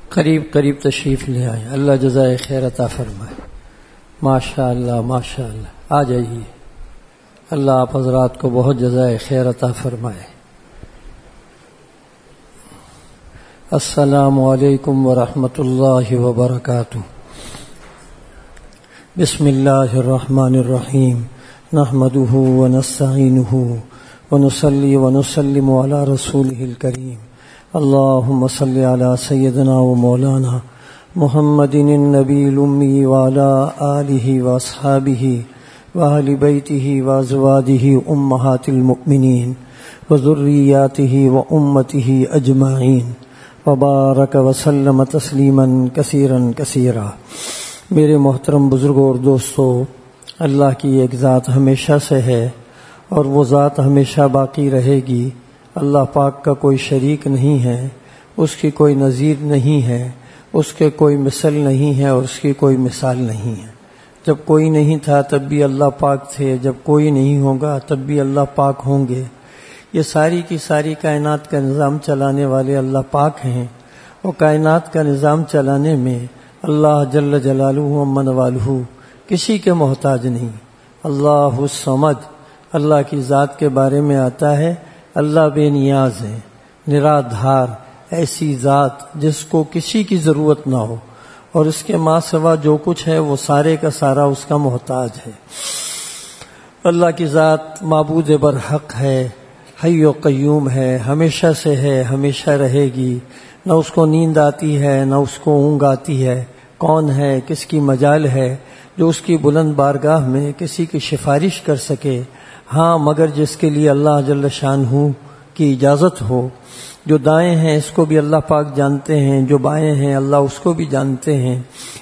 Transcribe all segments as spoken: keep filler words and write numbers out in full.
قریب قریب تشریف لے آئیں. اللہ جزائے خیر عطا فرمائے. ماشاء اللہ ماشاء اللہ. آ جائیے. اللہ آپ حضرات کو بہت جزائے خیر عطا فرمائے. السلام علیکم ورحمۃ اللہ وبرکاتہ. بسم اللہ الرحمن الرحیم. نحمده ونستعینه ونصلی ونسلم علی رسوله الکریم. اللهم صل على سيدنا ومولانا محمد النبي الأمي وعلى آله وأصحابه وأهل بيته وأزواجه أمهات المؤمنين وذرياته وأمته أجمعين وبارك وسلم تسليما كثيرا كثيرا. میرے محترم بزرگوں اور دوستو، اللہ کی ایک ذات ہمیشہ سے ہے اور وہ ذات ہمیشہ باقی رہے گی. اللہ پاک کا کوئی شریک نہیں ہے، اس کی کوئی نظیر نہیں ہے، اس کے کوئی مثل نہیں ہے اور اس کی کوئی مثال نہیں ہے. جب کوئی نہیں تھا تب بھی اللہ پاک تھے، جب کوئی نہیں ہوگا تب بھی اللہ پاک ہوں گے. یہ ساری کی ساری کائنات کا نظام چلانے والے اللہ پاک ہیں، اور کائنات کا نظام چلانے میں اللہ جل جلالہ ومن والہ کسی کے محتاج نہیں. اللہ الصمد، اللہ کی ذات کے بارے میں آتا ہے اللہ بے نیاز ہے، نرادھار، ایسی ذات جس کو کسی کی ضرورت نہ ہو، اور اس کے ماں سوا جو کچھ ہے وہ سارے کا سارا اس کا محتاج ہے. اللہ کی ذات معبود برحق ہے، حی و قیوم ہے، ہمیشہ سے ہے، ہمیشہ رہے گی. نہ اس کو نیند آتی ہے نہ اس کو اونگ آتی ہے. کون ہے، کس کی مجال ہے جو اس کی بلند بارگاہ میں کسی کی سفارش کر سکے؟ ہاں، مگر جس کے لیے اللہ جل شانہ کی اجازت ہو. جو دائیں ہیں اس کو بھی اللہ پاک جانتے ہیں، جو بائیں ہیں اللہ اس کو بھی جانتے ہیں.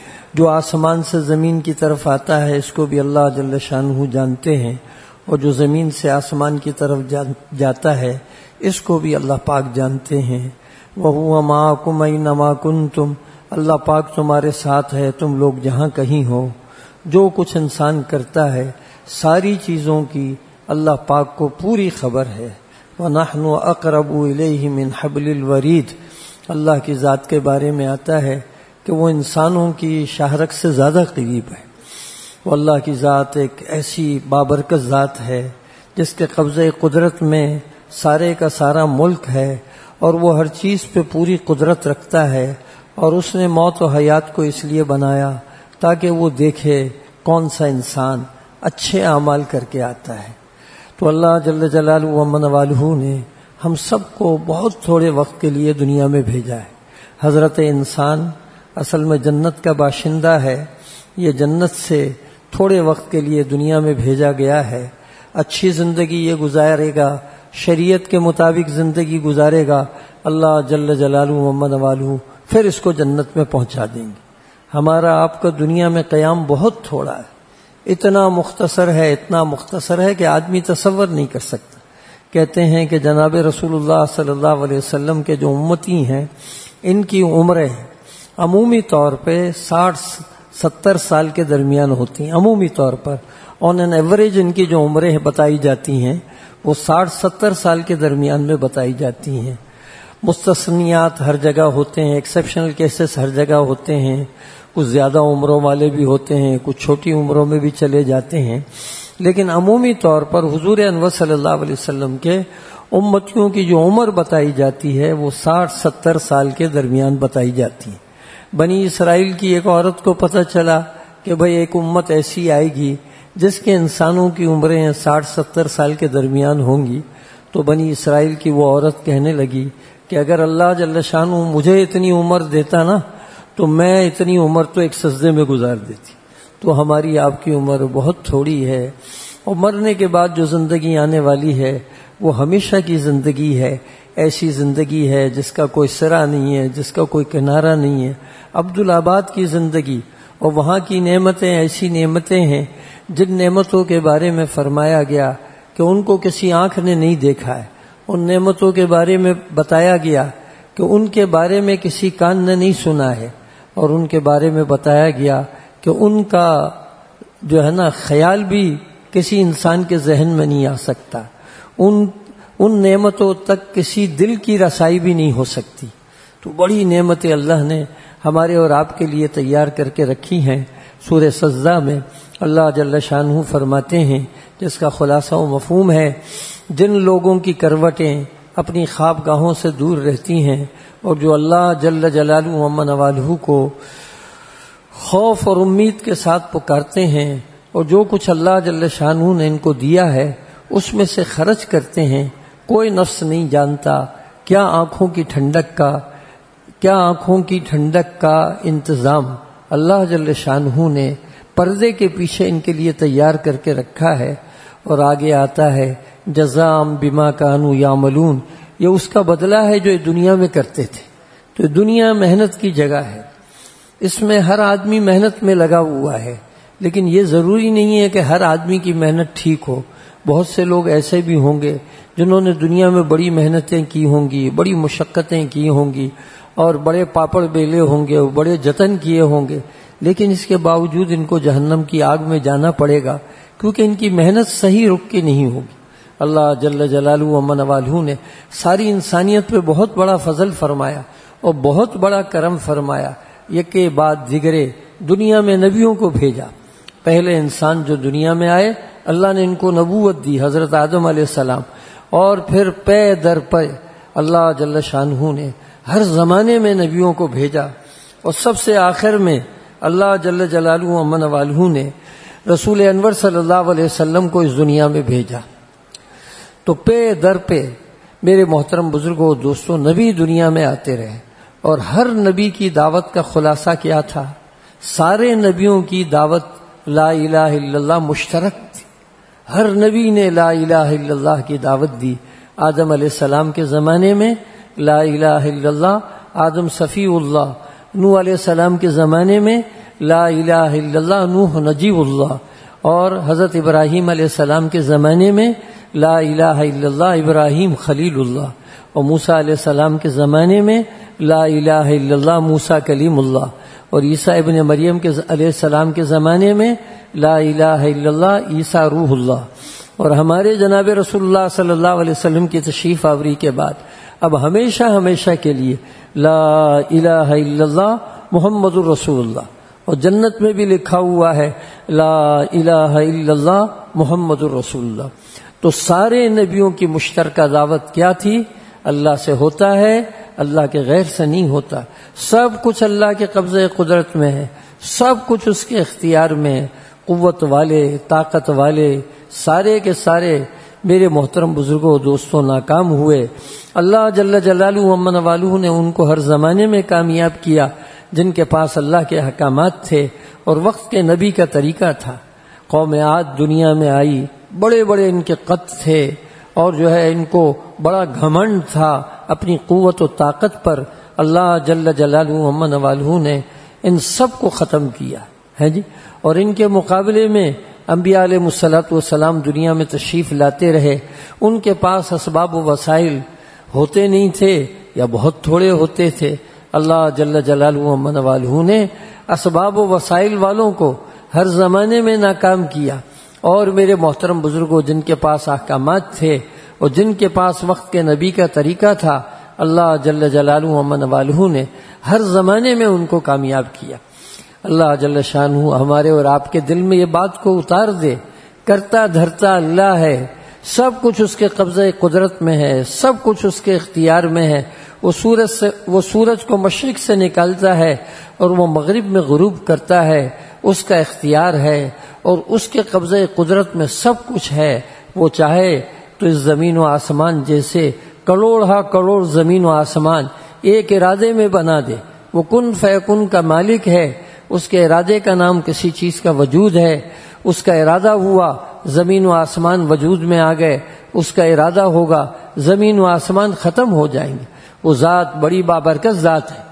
جو آسمان سے زمین کی طرف آتا ہے اس کو بھی اللہ جل شانہ جانتے ہیں، اور جو زمین سے آسمان کی طرف جاتا ہے اس کو بھی اللہ پاک جانتے ہیں. وَهُوَ مَعَكُمْ أَيْنَمَا كُنتُمْ، اللہ پاک تمہارے ساتھ ہے تم لوگ جہاں کہیں ہو. جو کچھ انسان کرتا ہے ساری چیزوں کی اللہ پاک کو پوری خبر ہے. وَنَحْنُ أَقْرَبُ إِلَيْهِ مِنْ حَبْلِ الْوَرِيدِ، اللہ کی ذات کے بارے میں آتا ہے کہ وہ انسانوں کی شاہرگ سے زیادہ قریب ہے. وہ اللہ کی ذات ایک ایسی بابرکت ذات ہے جس کے قبضہ قدرت میں سارے کا سارا ملک ہے، اور وہ ہر چیز پہ پوری قدرت رکھتا ہے. اور اس نے موت و حیات کو اس لیے بنایا تاکہ وہ دیکھے کون سا انسان اچھے اعمال کر کے آتا ہے. تو اللہ جل جلالہ ومن والہ نے ہم سب کو بہت تھوڑے وقت کے لیے دنیا میں بھیجا ہے. حضرت انسان اصل میں جنت کا باشندہ ہے. یہ جنت سے تھوڑے وقت کے لیے دنیا میں بھیجا گیا ہے. اچھی زندگی یہ گزارے گا، شریعت کے مطابق زندگی گزارے گا، اللہ جل جلالہ ومن والہ پھر اس کو جنت میں پہنچا دیں گے. ہمارا آپ کا دنیا میں قیام بہت تھوڑا ہے، اتنا مختصر ہے اتنا مختصر ہے کہ آدمی تصور نہیں کر سکتا. کہتے ہیں کہ جناب رسول اللہ صلی اللہ علیہ وسلم کے جو امتی ہیں ان کی عمریں عمومی طور پہ ساٹھ ستر سال کے درمیان ہوتی ہیں. عمومی طور پر آن این ایوریج ان کی جو عمریں بتائی جاتی ہیں وہ ساٹھ ستر سال کے درمیان میں بتائی جاتی ہیں. مستثنیات ہر جگہ ہوتے ہیں، ایکسیپشنل کیسز ہر جگہ ہوتے ہیں. کچھ زیادہ عمروں والے بھی ہوتے ہیں، کچھ چھوٹی عمروں میں بھی چلے جاتے ہیں، لیکن عمومی طور پر حضور انور صلی اللہ علیہ وسلم کے امتیوں کی جو عمر بتائی جاتی ہے وہ ساٹھ ستر سال کے درمیان بتائی جاتی ہے. بنی اسرائیل کی ایک عورت کو پتہ چلا کہ بھئی ایک امت ایسی آئے گی جس کے انسانوں کی عمریں ساٹھ ستر سال کے درمیان ہوں گی. تو بنی اسرائیل کی وہ عورت کہنے لگی کہ اگر اللہ جل شانہ مجھے اتنی عمر دیتا نا تو میں اتنی عمر تو ایک سجدے میں گزار دیتی. تو ہماری آپ کی عمر بہت تھوڑی ہے، اور مرنے کے بعد جو زندگی آنے والی ہے وہ ہمیشہ کی زندگی ہے. ایسی زندگی ہے جس کا کوئی سرا نہیں ہے، جس کا کوئی کنارہ نہیں ہے. عبدالآباد کی زندگی اور وہاں کی نعمتیں ایسی نعمتیں ہیں جن نعمتوں کے بارے میں فرمایا گیا کہ ان کو کسی آنکھ نے نہیں دیکھا ہے. ان نعمتوں کے بارے میں بتایا گیا کہ ان کے بارے میں کسی کان نے نہیں سنا ہے، اور ان کے بارے میں بتایا گیا کہ ان کا جو ہے نا خیال بھی کسی انسان کے ذہن میں نہیں آ سکتا. ان ان نعمتوں تک کسی دل کی رسائی بھی نہیں ہو سکتی. تو بڑی نعمتیں اللہ نے ہمارے اور آپ کے لیے تیار کر کے رکھی ہیں۔ سورہ سجدہ میں اللہ جل شانہ فرماتے ہیں، جس کا خلاصہ و مفہوم ہے، جن لوگوں کی کروٹیں اپنی خواب گاہوں سے دور رہتی ہیں اور جو اللہ جل جلالہ و عز والہ کو خوف اور امید کے ساتھ پکارتے ہیں اور جو کچھ اللہ جل شانہ نے ان کو دیا ہے اس میں سے خرچ کرتے ہیں، کوئی نفس نہیں جانتا کیا آنکھوں کی ٹھنڈک کا کیا آنکھوں کی ٹھنڈک کا انتظام اللہ جل شانہ نے پردے کے پیچھے ان کے لیے تیار کر کے رکھا ہے۔ اور آگے آتا ہے جزاء بما کانوا یعملون، یہ اس کا بدلہ ہے جو دنیا میں کرتے تھے۔ تو دنیا محنت کی جگہ ہے، اس میں ہر آدمی محنت میں لگا ہوا ہے، لیکن یہ ضروری نہیں ہے کہ ہر آدمی کی محنت ٹھیک ہو۔ بہت سے لوگ ایسے بھی ہوں گے جنہوں نے دنیا میں بڑی محنتیں کی ہوں گی، بڑی مشقتیں کی ہوں گی اور بڑے پاپڑ بیلے ہوں گے، بڑے جتن کیے ہوں گے، لیکن اس کے باوجود ان کو جہنم کی آگ میں جانا پڑے گا، کیونکہ ان کی محنت صحیح رک کے نہیں ہوگی۔ اللہ جل جلالہ و عز والہ نے ساری انسانیت پہ بہت بڑا فضل فرمایا اور بہت بڑا کرم فرمایا، یکے بعد دیگرے دنیا میں نبیوں کو بھیجا۔ پہلے انسان جو دنیا میں آئے اللہ نے ان کو نبوت دی، حضرت آدم علیہ السلام، اور پھر پے در پے اللہ جل شانہ نے ہر زمانے میں نبیوں کو بھیجا، اور سب سے آخر میں اللہ جل جلالہ و عز والہ نے رسول انور صلی اللہ علیہ وسلم کو اس دنیا میں بھیجا۔ تو پے در پہ میرے محترم بزرگوں دوستوں نبی دنیا میں آتے رہے، اور ہر نبی کی دعوت کا خلاصہ کیا تھا؟ سارے نبیوں کی دعوت لا الہ الا اللہ مشترک تھی، ہر نبی نے لا الہ الا اللہ کی دعوت دی۔ آدم علیہ السلام کے زمانے میں لا الہ الا اللہ، آدم صفی اللہ، نوح علیہ السلام کے زمانے میں لا الہ الا اللہ، نوح نجیب اللہ، اور حضرت ابراہیم علیہ السلام کے زمانے میں لا الہ الا اللہ، ابراہیم خلیل اللہ، اور موسیٰ علیہ السلام کے زمانے میں لا الہ الا اللہ، موسیٰ کلیم اللہ، اور عیسیٰ ابن مریم کے علیہ السلام کے زمانے میں لا الہ الا اللہ، عیسیٰ روح اللہ، اور ہمارے جناب رسول اللہ صلی اللہ علیہ وسلم کی تشریف آوری کے بعد اب ہمیشہ ہمیشہ کے لیے لا الہ الا اللہ محمد الرسول اللہ، اور جنت میں بھی لکھا ہوا ہے لا الہ الا اللہ محمد الرسول اللہ۔ تو سارے نبیوں کی مشترکہ دعوت کیا تھی؟ اللہ سے ہوتا ہے، اللہ کے غیر سے نہیں ہوتا، سب کچھ اللہ کے قبضے قدرت میں ہے، سب کچھ اس کے اختیار میں ہے۔ قوت والے، طاقت والے سارے کے سارے میرے محترم بزرگوں دوستوں ناکام ہوئے۔ اللہ جل جلالہ و عز والہ نے ان کو ہر زمانے میں کامیاب کیا جن کے پاس اللہ کے احکامات تھے اور وقت کے نبی کا طریقہ تھا۔ قوم عاد دنیا میں آئی، بڑے بڑے ان کے قد تھے، اور جو ہے ان کو بڑا گھمنڈ تھا اپنی قوت و طاقت پر۔ اللہ جل جلالہ و عز والہ نے ان سب کو ختم کیا ہے جی، اور ان کے مقابلے میں انبیاء علیہ الصلوۃ والسلام دنیا میں تشریف لاتے رہے۔ ان کے پاس اسباب و وسائل ہوتے نہیں تھے یا بہت تھوڑے ہوتے تھے۔ اللہ جل جلالہ و عز والہ نے اسباب و وسائل والوں کو ہر زمانے میں ناکام کیا، اور میرے محترم بزرگوں جن کے پاس احکامات تھے اور جن کے پاس وقت کے نبی کا طریقہ تھا، اللہ جل جلالہ و عز والہ نے ہر زمانے میں ان کو کامیاب کیا۔ اللہ جل شانہ ہمارے اور آپ کے دل میں یہ بات کو اتار دے، کرتا دھرتا اللہ ہے، سب کچھ اس کے قبضے قدرت میں ہے، سب کچھ اس کے اختیار میں ہے۔ وہ سورج سے وہ سورج کو مشرق سے نکالتا ہے اور وہ مغرب میں غروب کرتا ہے، اس کا اختیار ہے، اور اس کے قبضے قدرت میں سب کچھ ہے۔ وہ چاہے تو اس زمین و آسمان جیسے کروڑ ہا کروڑ زمین و آسمان ایک ارادے میں بنا دے۔ وہ کن فیکن کا مالک ہے، اس کے ارادے کا نام کسی چیز کا وجود ہے۔ اس کا ارادہ ہوا زمین و آسمان وجود میں آ گئے، اس کا ارادہ ہوگا زمین و آسمان ختم ہو جائیں گے۔ وہ ذات بڑی بابرکت ذات ہے،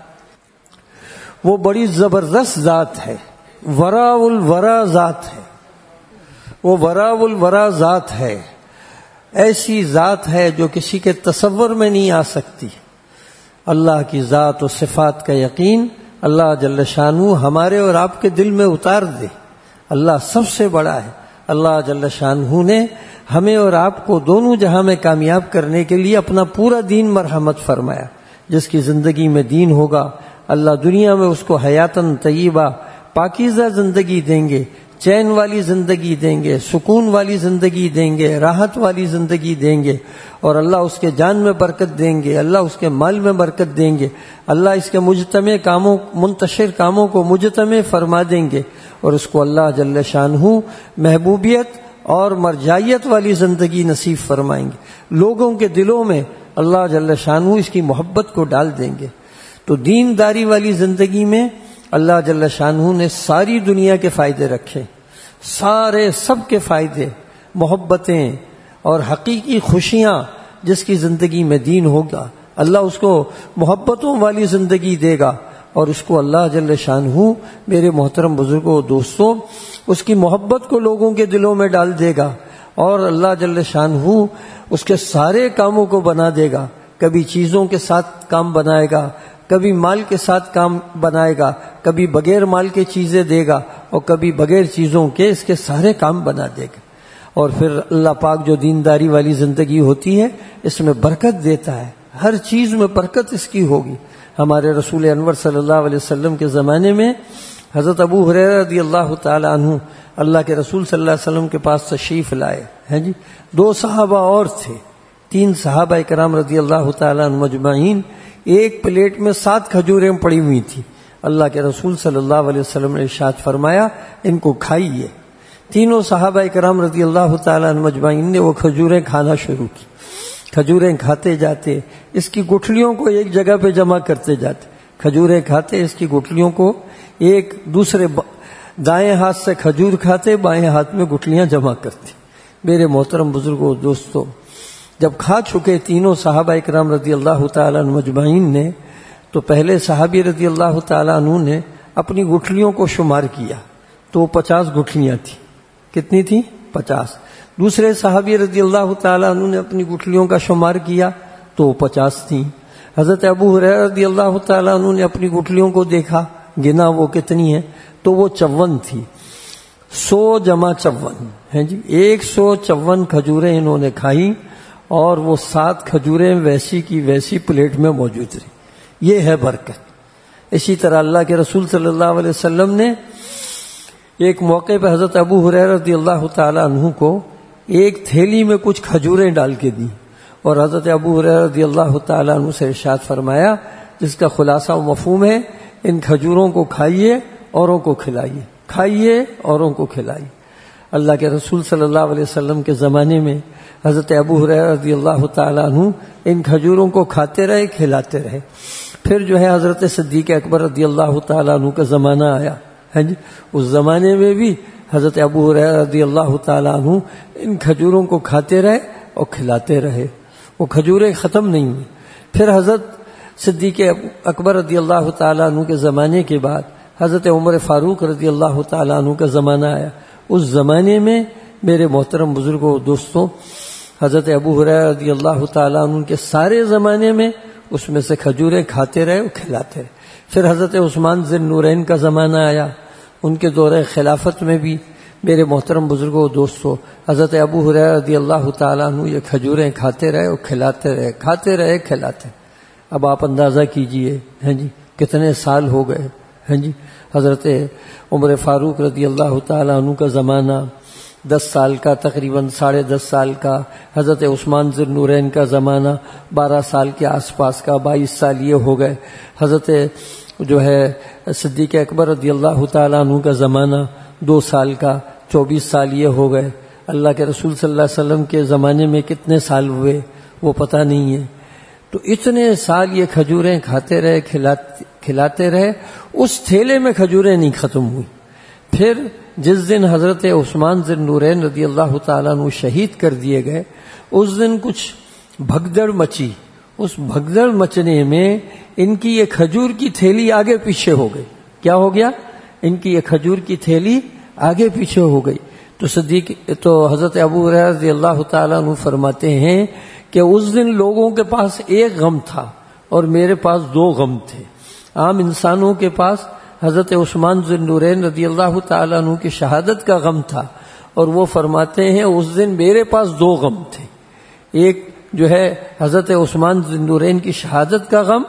وہ بڑی زبردست ذات ہے، وراء الورا ذات ہے، وہ وراء الورا ذات ہے، ایسی ذات ہے جو کسی کے تصور میں نہیں آ سکتی۔ اللہ کی ذات و صفات کا یقین اللہ جل شانہ ہمارے اور آپ کے دل میں اتار دے۔ اللہ سب سے بڑا ہے۔ اللہ جل شانہ نے ہمیں اور آپ کو دونوں جہاں میں کامیاب کرنے کے لیے اپنا پورا دین مرحمت فرمایا۔ جس کی زندگی میں دین ہوگا اللہ دنیا میں اس کو حیاتن طیبہ پاکیزہ زندگی دیں گے، چین والی زندگی دیں گے، سکون والی زندگی دیں گے، راحت والی زندگی دیں گے، اور اللہ اس کے جان میں برکت دیں گے، اللہ اس کے مال میں برکت دیں گے، اللہ اس کے مجتمع کاموں منتشر کاموں کو مجتمع فرما دیں گے، اور اس کو اللہ جل شانہ محبوبیت اور مرجعیت والی زندگی نصیب فرمائیں گے۔ لوگوں کے دلوں میں اللہ جل شانہ اس کی محبت کو ڈال دیں گے۔ تو دینداری والی زندگی میں اللہ جل شانہ نے ساری دنیا کے فائدے رکھے، سارے سب کے فائدے، محبتیں اور حقیقی خوشیاں جس کی زندگی میں دین ہوگا اللہ اس کو محبتوں والی زندگی دے گا، اور اس کو اللہ جل شانہ میرے محترم بزرگوں دوستوں اس کی محبت کو لوگوں کے دلوں میں ڈال دے گا، اور اللہ جل شانہ اس کے سارے کاموں کو بنا دے گا۔ کبھی چیزوں کے ساتھ کام بنائے گا، کبھی مال کے ساتھ کام بنائے گا، کبھی بغیر مال کے چیزیں دے گا، اور کبھی بغیر چیزوں کے اس کے سارے کام بنا دے گا۔ اور پھر اللہ پاک جو دینداری والی زندگی ہوتی ہے اس میں برکت دیتا ہے، ہر چیز میں برکت اس کی ہوگی۔ ہمارے رسول انور صلی اللہ علیہ وسلم کے زمانے میں حضرت ابو ہریرہ رضی اللہ تعالی عنہ اللہ کے رسول صلی اللہ علیہ وسلم کے پاس تشریف لائے ہیں جی۔ دو صحابہ اور تھے، تین صحابہ کرام رضی اللہ تعالی عنہ مجمعین، ایک پلیٹ میں سات کھجوریں پڑی ہوئی تھی۔ اللہ کے رسول صلی اللہ علیہ وسلم نے ارشاد فرمایا ان کو کھائیے۔ تینوں صحابہ کرام رضی اللہ تعالی عنہ مجمعین نے وہ کھجوریں کھانا شروع کی، کھجوریں کھاتے جاتے، اس کی گٹھلیوں کو ایک جگہ پہ جمع کرتے جاتے، کھجوریں کھاتے، اس کی گٹھلیوں کو ایک دوسرے دائیں ہاتھ سے کھجور کھاتے، بائیں ہاتھ میں گٹھلیاں جمع کرتے۔ میرے محترم بزرگوں دوستوں، جب کھا چکے تینوں صحابہ اکرام رضی اللہ تعالیٰ عنہ مجمعین نے، تو پہلے صحابی رضی اللہ تعالیٰ عنہ نے اپنی گٹھلیوں کو شمار کیا تو وہ پچاس گٹھلیاں تھیں۔ کتنی تھیں؟ پچاس۔ دوسرے صحابی رضی اللہ تعالیٰ عنہ نے اپنی گٹھلیوں کا شمار کیا تو وہ پچاس تھیں۔ حضرت ابو ہریرہ رضی اللہ تعالیٰ عنہ نے اپنی گٹھلیوں کو دیکھا، گنا وہ کتنی ہیں تو وہ چون تھی۔ سو جمع چون ہیں جی، ایک سو چون کھجوریں انہوں نے کھائی، اور وہ سات کھجوریں ویسی کی ویسی پلیٹ میں موجود رہی۔ یہ ہے برکت۔ اسی طرح اللہ کے رسول صلی اللہ علیہ وسلم نے ایک موقع پہ حضرت ابو ہریرہ رضی اللہ تعالیٰ عنہ کو ایک تھیلی میں کچھ کھجوریں ڈال کے دی، اور حضرت ابو ہریرہ رضی اللہ تعالیٰ عنہ سے ارشاد فرمایا، جس کا خلاصہ و مفہوم ہے ان کھجوروں کو کھائیے، اوروں کو کھلائیے، کھائیے اوروں کو کھلائیے۔ اللہ کے رسول صلی اللہ علیہ وسلم کے زمانے میں حضرت ابو ہریرہ رضی اللہ تعالیٰ عنہ ان کھجوروں کو کھاتے رہے، کھلاتے رہے۔ پھر جو ہے حضرت صدیق اکبر رضی اللہ تعالیٰ عنہ کا زمانہ آیا ہے جی، اس زمانے میں بھی حضرت ابو ہریرہ رضی اللہ تعالیٰ عنہ ان کھجوروں کو کھاتے رہے اور کھلاتے رہے، وہ کھجوریں ختم نہیں ہوئی۔ پھر حضرت صدیق اکبر رضی اللہ تعالیٰ عنہ کے زمانے کے بعد حضرت عمر فاروق رضی اللہ تعالیٰ عنہ کا زمانہ آیا۔ اس زمانے میں میرے محترم بزرگوں دوستوں، حضرت ابو ہریرہ رضی اللہ تعالیٰ عنہ کے سارے زمانے میں اس میں سے کھجوریں کھاتے رہے اور کھلاتے رہے۔ پھر حضرت عثمان ذی النورین کا زمانہ آیا، ان کے دور خلافت میں بھی میرے محترم بزرگوں دوستوں حضرت ابو ہریرہ رضی اللہ تعالیٰ عنہ یہ کھجوریں کھاتے رہے اور کھلاتے رہے، کھاتے رہے کھلاتے۔ اب آپ اندازہ کیجئے ہیں جی کتنے سال ہو گئے ہیں جی۔ حضرت عمر فاروق رضی اللہ تعالیٰ عنہ کا زمانہ دس سال کا، تقریباً ساڑھے دس سال کا۔ حضرت عثمان ذی النورین کا زمانہ بارہ سال کے آس پاس کا، بائیس سال یہ ہو گئے۔ حضرت جو ہے صدیق اکبر رضی اللہ تعالیٰ عنہ کا زمانہ دو سال کا، چوبیس سال یہ ہو گئے۔ اللہ کے رسول صلی اللہ علیہ وسلم کے زمانے میں کتنے سال ہوئے وہ پتہ نہیں ہے۔ تو اتنے سال یہ کھجوریں کھاتے رہے، کھلاتے کھلاتے رہے، اس تھیلے میں کھجوریں نہیں ختم ہوئی۔ پھر جس دن حضرت عثمان ذی النورین رضی اللہ تعالیٰ عنہ شہید کر دیے گئے، اس دن کچھ بھگدڑ مچی۔ اس بھگدڑ مچنے میں ان کی یہ کھجور کی تھیلی آگے پیچھے ہو گئی۔ کیا ہو گیا؟ ان کی یہ کھجور کی تھیلی آگے پیچھے ہو گئی۔ تو صدیق تو حضرت ابو ہریرہ رضی اللہ تعالیٰ عنہ فرماتے ہیں کہ اس دن لوگوں کے پاس ایک غم تھا اور میرے پاس دو غم تھے۔ عام انسانوں کے پاس حضرت عثمان ذی النورین رضی اللہ تعالیٰ عنہ کی شہادت کا غم تھا، اور وہ فرماتے ہیں اس دن میرے پاس دو غم تھے، ایک جو ہے حضرت عثمان ذی النورین کی شہادت کا غم،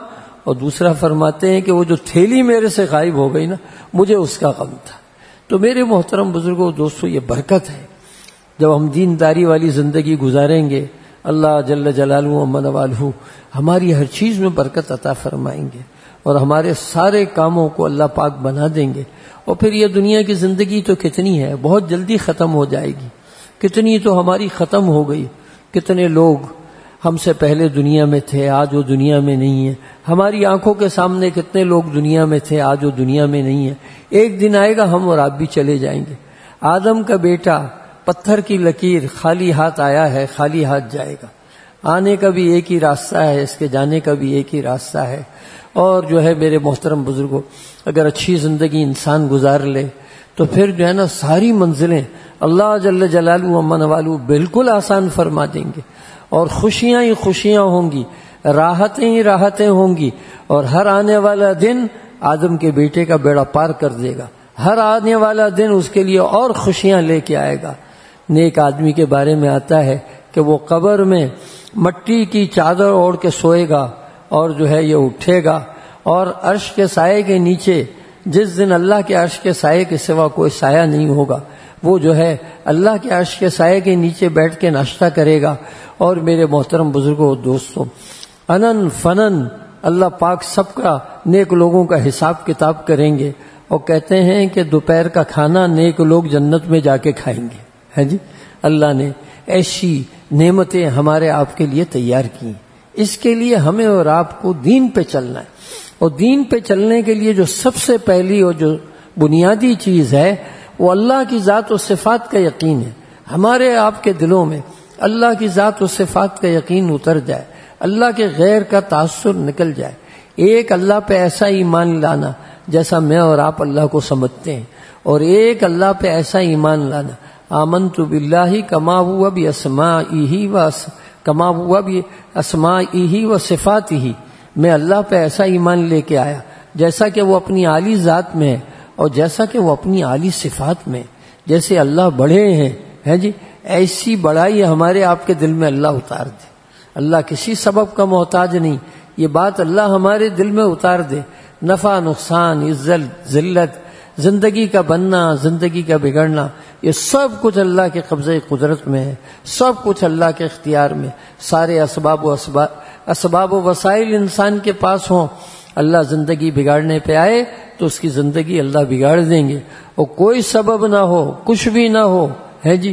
اور دوسرا فرماتے ہیں کہ وہ جو تھیلی میرے سے غائب ہو گئی نا مجھے اس کا غم تھا۔ تو میرے محترم بزرگوں دوستو یہ برکت ہے جب ہم دینداری والی زندگی گزاریں گے، اللہ جل جلالہ و من والہ ہماری ہر چیز میں برکت عطا فرمائیں گے اور ہمارے سارے کاموں کو اللہ پاک بنا دیں گے۔ اور پھر یہ دنیا کی زندگی تو کتنی ہے، بہت جلدی ختم ہو جائے گی، کتنی تو ہماری ختم ہو گئی، کتنے لوگ ہم سے پہلے دنیا میں تھے آج وہ دنیا میں نہیں ہے، ہماری آنکھوں کے سامنے کتنے لوگ دنیا میں تھے آج وہ دنیا میں نہیں ہے۔ ایک دن آئے گا ہم اور آپ بھی چلے جائیں گے۔ آدم کا بیٹا پتھر کی لکیر خالی ہاتھ آیا ہے، خالی ہاتھ جائے گا۔ آنے کا بھی ایک ہی راستہ ہے، اس کے جانے کا بھی ایک ہی راستہ ہے۔ اور جو ہے میرے محترم بزرگوں اگر اچھی زندگی انسان گزار لے تو پھر جو ہے نا ساری منزلیں اللہ جل جلالہ و من والہ بالکل آسان فرما دیں گے، اور خوشیاں ہی خوشیاں ہوں گی، راحتیں ہی راحتیں ہوں گی، اور ہر آنے والا دن آدم کے بیٹے کا بیڑا پار کر دے گا۔ ہر آنے والا دن اس کے لیے اور خوشیاں لے کے آئے گا۔ نیک آدمی کے بارے میں آتا ہے کہ وہ قبر میں مٹی کی چادر اوڑھ کے سوئے گا اور جو ہے یہ اٹھے گا، اور عرش کے سائے کے نیچے جس دن اللہ کے عرش کے سائے کے سوا کوئی سایہ نہیں ہوگا، وہ جو ہے اللہ کے عرش کے سائے کے نیچے بیٹھ کے ناشتہ کرے گا۔ اور میرے محترم بزرگوں دوستوں انن فنن اللہ پاک سب کا نیک لوگوں کا حساب کتاب کریں گے، اور کہتے ہیں کہ دوپہر کا کھانا نیک لوگ جنت میں جا کے کھائیں گے۔ ہے جی، اللہ نے ایسی نعمتیں ہمارے آپ کے لیے تیار کی، اس کے لیے ہمیں اور آپ کو دین پہ چلنا ہے، اور دین پہ چلنے کے لیے جو سب سے پہلی اور جو بنیادی چیز ہے وہ اللہ کی ذات و صفات کا یقین ہے۔ ہمارے آپ کے دلوں میں اللہ کی ذات و صفات کا یقین اتر جائے، اللہ کے غیر کا تاثر نکل جائے، ایک اللہ پہ ایسا ایمان لانا جیسا میں اور آپ اللہ کو سمجھتے ہیں، اور ایک اللہ پہ ایسا ایمان لانا آمنت باللہ کما ہوا باسمائہ و کما ہوا باسمائہ و صفاتہ، میں اللہ پہ ایسا ایمان لے کے آیا جیسا کہ وہ اپنی اعلی ذات میں ہے اور جیسا کہ وہ اپنی اعلی صفات میں، جیسے اللہ بڑے ہیں ہیں جی ایسی بڑائی ہمارے آپ کے دل میں اللہ اتار دے۔ اللہ کسی سبب کا محتاج نہیں، یہ بات اللہ ہمارے دل میں اتار دے۔ نفع نقصان عزت ذلت زندگی کا بننا زندگی کا بگڑنا یہ سب کچھ اللہ کے قبضہ قدرت میں ہے، سب کچھ اللہ کے اختیار میں۔ سارے اسباب و اسباب اسباب و وسائل انسان کے پاس ہوں، اللہ زندگی بگاڑنے پہ آئے تو اس کی زندگی اللہ بگاڑ دیں گے، اور کوئی سبب نہ ہو کچھ بھی نہ ہو ہے جی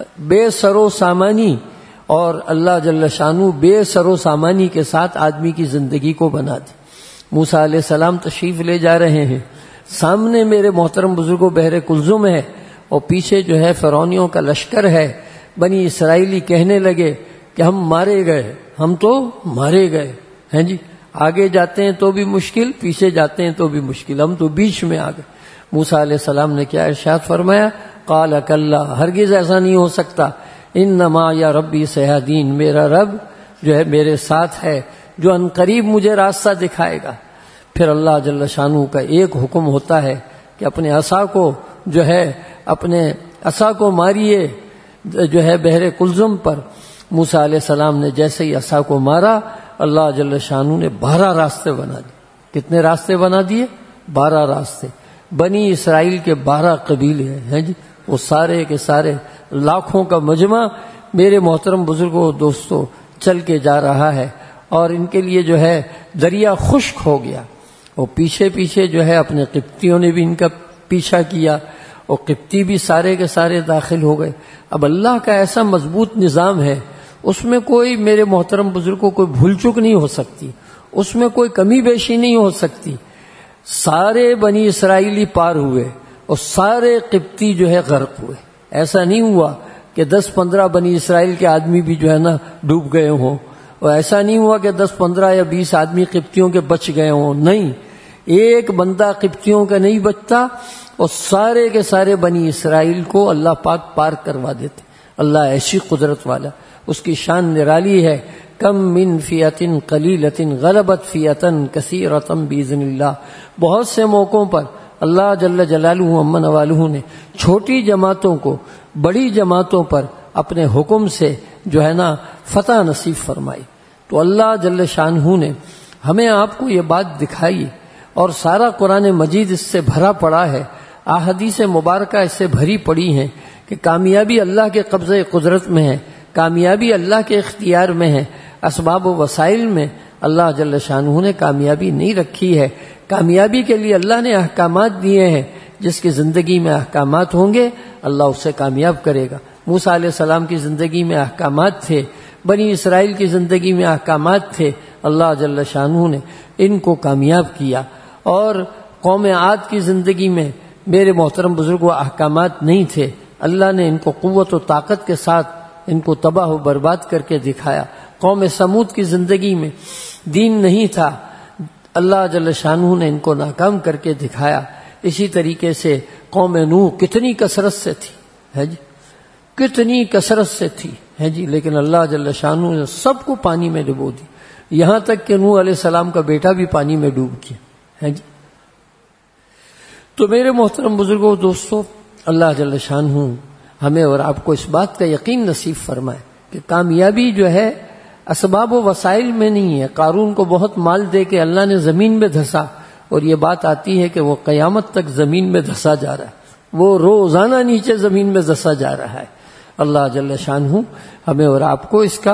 بے سر و سامانی، اور اللہ جل شانو بے سر و سامانی کے ساتھ آدمی کی زندگی کو بنا دے۔ موسیٰ علیہ السلام تشریف لے جا رہے ہیں، سامنے میرے محترم بزرگوں بحر کلزم ہے، اور پیچھے جو ہے فرعونیوں کا لشکر ہے۔ بنی اسرائیلی کہنے لگے کہ ہم مارے گئے، ہم تو مارے گئے ہیں جی، آگے جاتے ہیں تو بھی مشکل، پیچھے جاتے ہیں تو بھی مشکل، ہم تو بیچ میں آ گئے۔ موسیٰ علیہ السلام نے کیا ارشاد فرمایا؟ قال کلا، ہرگز ایسا نہیں ہو سکتا، انما یا ربی سیہدین، میرا رب جو ہے میرے ساتھ ہے، جو ان قریب مجھے راستہ دکھائے گا۔ پھر اللہ جل شانہ کا ایک حکم ہوتا ہے کہ اپنے عصا کو جو ہے اپنے عصا کو ماریے جو ہے بحر کلزم پر۔ موسیٰ علیہ السلام نے جیسے ہی عصا کو مارا، اللہ جل شانہ نے بارہ راستے بنا دیے۔ کتنے راستے بنا دیے؟ بارہ راستے۔ بنی اسرائیل کے بارہ قبیلے ہیں جی، وہ سارے کے سارے لاکھوں کا مجمع میرے محترم بزرگوں دوستوں چل کے جا رہا ہے، اور ان کے لیے جو ہے دریا خشک ہو گیا، اور پیچھے پیچھے جو ہے اپنے قبطیوں نے بھی ان کا پیچھا کیا، اور قبطی بھی سارے کے سارے داخل ہو گئے۔ اب اللہ کا ایسا مضبوط نظام ہے، اس میں کوئی میرے محترم بزرگوں کوئی بھول چک نہیں ہو سکتی، اس میں کوئی کمی بیشی نہیں ہو سکتی۔ سارے بنی اسرائیلی پار ہوئے اور سارے قبطی جو ہے غرق ہوئے۔ ایسا نہیں ہوا کہ دس پندرہ بنی اسرائیل کے آدمی بھی جو ہے نا ڈوب گئے ہوں، اور ایسا نہیں ہوا کہ دس پندرہ یا بیس آدمی قبطیوں کے بچ گئے ہوں، نہیں، ایک بندہ قبطیوں کا نہیں بچتا، اور سارے کے سارے بنی اسرائیل کو اللہ پاک پار کروا دیتے۔ اللہ ایسی قدرت والا، اس کی شان نرالی ہے۔ کم من فیۃ قلیلۃ غلبت فیۃ کثیرۃ باذن اللہ، بہت سے موقعوں پر اللہ جل جلالہ امن والہ نے چھوٹی جماعتوں کو بڑی جماعتوں پر اپنے حکم سے جو ہے نا فتح نصیب فرمائی۔ تو اللہ جل شانہ نے ہمیں آپ کو یہ بات دکھائی اور سارا قرآن مجید اس سے بھرا پڑا ہے، احادیث مبارکہ اس سے بھری پڑی ہیں کہ کامیابی اللہ کے قبضے قدرت میں ہے، کامیابی اللہ کے اختیار میں ہے، اسباب و وسائل میں اللہ جل شانہ نے کامیابی نہیں رکھی ہے۔ کامیابی کے لیے اللہ نے احکامات دیے ہیں، جس کی زندگی میں احکامات ہوں گے اللہ اسے کامیاب کرے گا۔ موسیٰ علیہ السلام کی زندگی میں احکامات تھے، بنی اسرائیل کی زندگی میں احکامات تھے، اللہ جل شانہ نے ان کو کامیاب کیا۔ اور قوم عاد کی زندگی میں میرے محترم بزرگوں احکامات نہیں تھے، اللہ نے ان کو قوت و طاقت کے ساتھ ان کو تباہ و برباد کر کے دکھایا۔ قوم سمود کی زندگی میں دین نہیں تھا، اللہ جل شانہ نے ان کو ناکام کر کے دکھایا۔ اسی طریقے سے قوم نوح کتنی کثرت سے تھی ہے جی، کتنی کثرت سے تھی ہے جی، لیکن اللہ جل شانہ نے سب کو پانی میں ڈبو دی، یہاں تک کہ نوح علیہ السلام کا بیٹا بھی پانی میں ڈوب گیا ہے جی۔ تو میرے محترم بزرگوں دوستو، اللہ جل شانہ ہمیں اور آپ کو اس بات کا یقین نصیب فرمائے کہ کامیابی جو ہے اسباب و وسائل میں نہیں ہے۔ قارون کو بہت مال دے کے اللہ نے زمین میں دھسا، اور یہ بات آتی ہے کہ وہ قیامت تک زمین میں دھسا جا رہا ہے، وہ روزانہ نیچے زمین میں دھسا جا رہا ہے۔ اللہ جل شانہ ہمیں اور آپ کو اس کا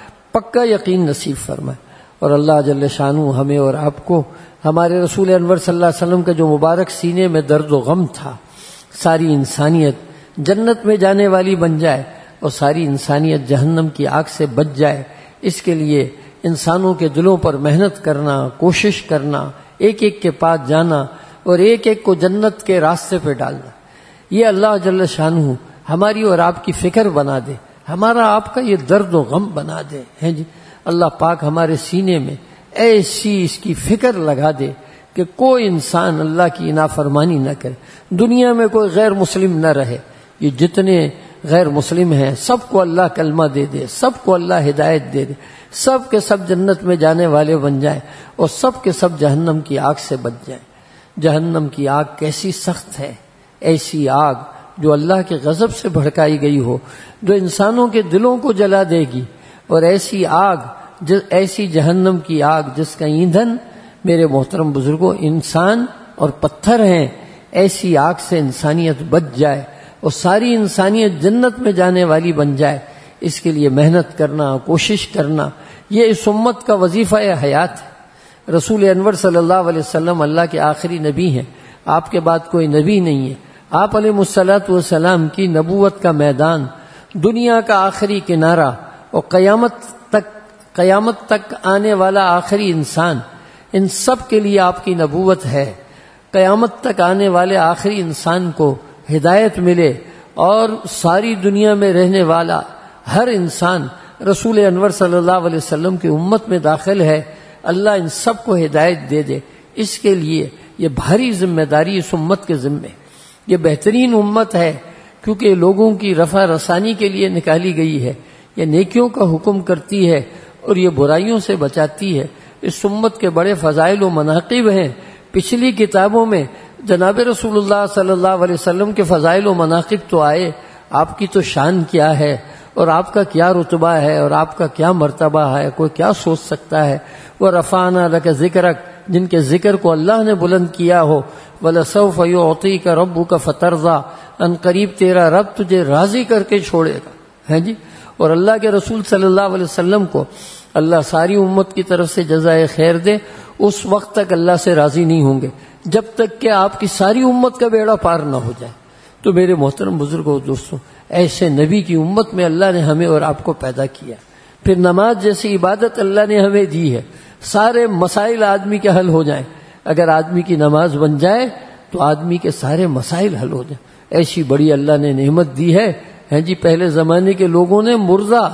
پکا یقین نصیب فرمائے، اور اللہ جل شانہ ہمیں اور آپ کو ہمارے رسول انور صلی اللہ علیہ وسلم کا جو مبارک سینے میں درد و غم تھا، ساری انسانیت جنت میں جانے والی بن جائے اور ساری انسانیت جہنم کی آگ سے بچ جائے، اس کے لیے انسانوں کے دلوں پر محنت کرنا، کوشش کرنا، ایک ایک کے پاس جانا اور ایک ایک کو جنت کے راستے پہ ڈالنا، یہ اللہ جل شانہ ہماری اور آپ کی فکر بنا دے، ہمارا آپ کا یہ درد و غم بنا دے ہے جی۔ اللہ پاک ہمارے سینے میں ایسی اس کی فکر لگا دے کہ کوئی انسان اللہ کی نافرمانی نہ کرے، دنیا میں کوئی غیر مسلم نہ رہے، یہ جتنے غیر مسلم ہیں سب کو اللہ کلمہ دے دے، سب کو اللہ ہدایت دے دے، سب کے سب جنت میں جانے والے بن جائیں اور سب کے سب جہنم کی آگ سے بچ جائیں۔ جہنم کی آگ کیسی سخت ہے، ایسی آگ جو اللہ کے غضب سے بھڑکائی گئی ہو، جو انسانوں کے دلوں کو جلا دے گی، اور ایسی آگ ایسی جہنم کی آگ جس کا ایندھن میرے محترم بزرگوں انسان اور پتھر ہیں، ایسی آگ سے انسانیت بچ جائے اور ساری انسانیت جنت میں جانے والی بن جائے، اس کے لیے محنت کرنا، کوشش کرنا، یہ اس امت کا وظیفہ حیات ہے۔ رسول انور صلی اللہ علیہ وسلم اللہ کے آخری نبی ہیں، آپ کے بعد کوئی نبی نہیں ہے۔ آپ علیہ الصلوۃ والسلام کی نبوت کا میدان، دنیا کا آخری کنارہ، اور قیامت تک قیامت تک آنے والا آخری انسان، ان سب کے لیے آپ کی نبوت ہے۔ قیامت تک آنے والے آخری انسان کو ہدایت ملے اور ساری دنیا میں رہنے والا ہر انسان رسول انور صلی اللہ علیہ وسلم کی امت میں داخل ہے، اللہ ان سب کو ہدایت دے دے، اس کے لیے یہ بھاری ذمہ داری اس امت کے ذمے۔ یہ بہترین امت ہے کیونکہ لوگوں کی رفع رسانی کے لیے نکالی گئی ہے، یہ نیکیوں کا حکم کرتی ہے اور یہ برائیوں سے بچاتی ہے۔ اس امت کے بڑے فضائل و مناقب ہیں، پچھلی کتابوں میں جناب رسول اللہ صلی اللہ علیہ وسلم کے فضائل و مناقب تو آئے، آپ کی تو شان کیا ہے اور آپ کا کیا رتبہ ہے اور آپ کا کیا مرتبہ ہے، کوئی کیا سوچ سکتا ہے۔ وہ رفعنا لک ذکرک، جن کے ذکر کو اللہ نے بلند کیا ہو، وَلَسَوْفَ يُعْطِيكَ رَبُّكَ فَتَرْضَىٰ، ان قریب تیرا رب تجھے راضی کر کے چھوڑے گا ہے جی۔ اور اللہ کے رسول صلی اللہ علیہ وسلم کو اللہ ساری امت کی طرف سے جزائے خیر دے، اس وقت تک اللہ سے راضی نہیں ہوں گے جب تک کہ آپ کی ساری امت کا بیڑا پار نہ ہو جائے۔ تو میرے محترم بزرگوں دوستوں، ایسے نبی کی امت میں اللہ نے ہمیں اور آپ کو پیدا کیا۔ پھر نماز جیسی عبادت اللہ نے ہمیں دی ہے، سارے مسائل آدمی کے حل ہو جائیں، اگر آدمی کی نماز بن جائے تو آدمی کے سارے مسائل حل ہو جائیں، ایسی بڑی اللہ نے نعمت دی ہے ہیں جی۔ پہلے زمانے کے لوگوں نے مردہ،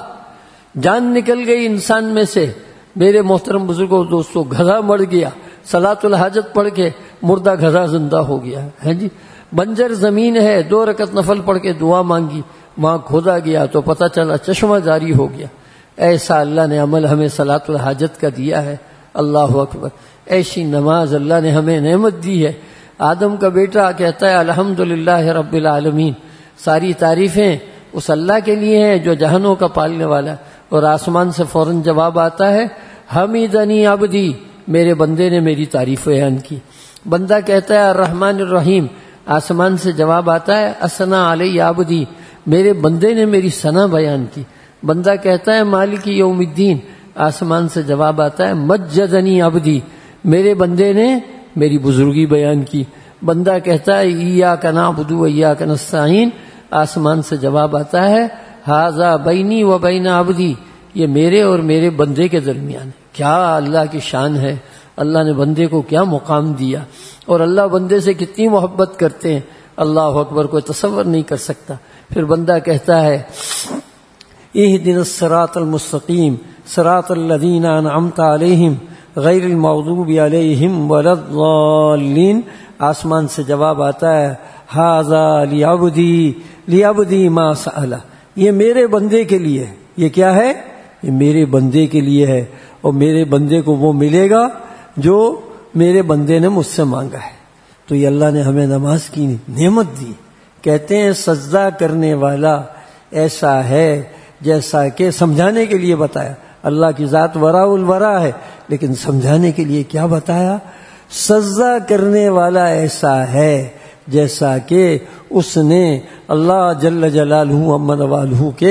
جان نکل گئی انسان میں سے، میرے محترم بزرگوں دوستوں، گدھا مر گیا، صلاۃ الحاجت پڑھ کے مردہ گدھا زندہ ہو گیا ہے جی۔ بنجر زمین ہے، دو رکعت نفل پڑھ کے دعا مانگی، وہاں کھودا گیا تو پتہ چلا چشمہ جاری ہو گیا۔ ایسا اللہ نے عمل ہمیں صلاۃ الحاجت کا دیا ہے، اللہ اکبر۔ ایسی نماز اللہ نے ہمیں نعمت دی ہے۔ آدم کا بیٹا کہتا ہے الحمدللہ رب العالمین، ساری تعریفیں اس اللہ کے لیے ہیں جو جہانوں کا پالنے والا ہے، اور آسمان سے فوراً جواب آتا ہے حمیدنی عبدی میرے بندے نے میری تعریف بیان کی. بندہ کہتا ہے الرحمن الرحیم، آسمان سے جواب آتا ہے اثنا علی عبدی، میرے بندے نے میری ثنا بیان کی. بندہ کہتا ہے مالک یوم الدین، آسمان سے جواب آتا ہے مجدنی عبدی، میرے بندے نے میری بزرگی بیان کی. بندہ کہتا ہے ایاک نعبد و ایاک نستعین، آسمان سے جواب آتا ہے ھذا بینی و بین عبدی، یہ میرے اور میرے بندے کے درمیان ہے. کیا اللہ کی شان ہے، اللہ نے بندے کو کیا مقام دیا، اور اللہ بندے سے کتنی محبت کرتے ہیں، اللہ اکبر، کوئی تصور نہیں کر سکتا. پھر بندہ کہتا ہے اہدنا الصراط المستقیم صراط الذین انعمت علیہم غیر المغضوب علیہم ولا الضالین، آسمان سے جواب آتا ہے ھذا لعبدی لعبدی ما سأل، یہ میرے بندے کے لیے ہے. یہ کیا ہے؟ یہ میرے بندے کے لیے ہے، اور میرے بندے کو وہ ملے گا جو میرے بندے نے مجھ سے مانگا ہے. تو یہ اللہ نے ہمیں نماز کی نعمت دی. کہتے ہیں سجدہ کرنے والا ایسا ہے جیسا کہ سمجھانے کے لیے بتایا، اللہ کی ذات وراء الورا ہے، لیکن سمجھانے کے لیے کیا بتایا؟ سجدہ کرنے والا ایسا ہے جیسا کہ اس نے اللہ جل جلالہ عم نوالہ کے